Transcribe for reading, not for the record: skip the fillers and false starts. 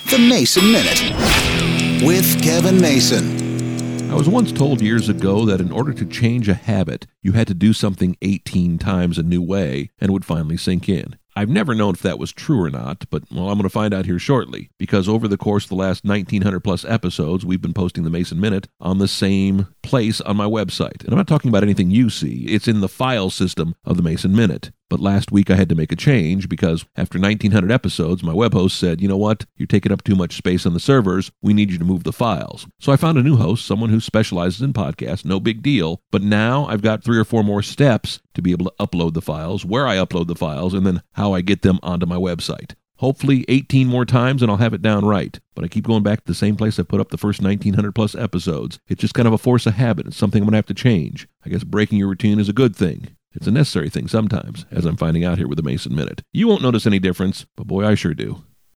The Mason Minute with Kevin Mason. I was once told years ago that in order to change a habit, you had to do something 18 times a new way and it would finally sink in. I've never known if that was true or not, but, I'm going to find out here shortly, because over the course of the last 1,900 plus episodes, we've been posting the Mason Minute on the same place on my website. And I'm not talking about anything you see. It's in the file system of the Mason Minute. But last week I had to make a change because after 1,900 episodes, my web host said, you know what, you're taking up too much space on the servers. We need you to move the files. So I found a new host, someone who specializes in podcasts, no big deal. But now I've got 3 or 4 more steps to be able to upload the files, where I upload the files, and then how I get them onto my website. Hopefully 18 more times and I'll have it down right. But I keep going back to the same place I put up the first 1,900 plus episodes. It's just kind of a force of habit. It's something I'm going to have to change. I guess breaking your routine is a good thing. It's a necessary thing sometimes, as I'm finding out here with the Mason Minute. You won't notice any difference, but boy, I sure do.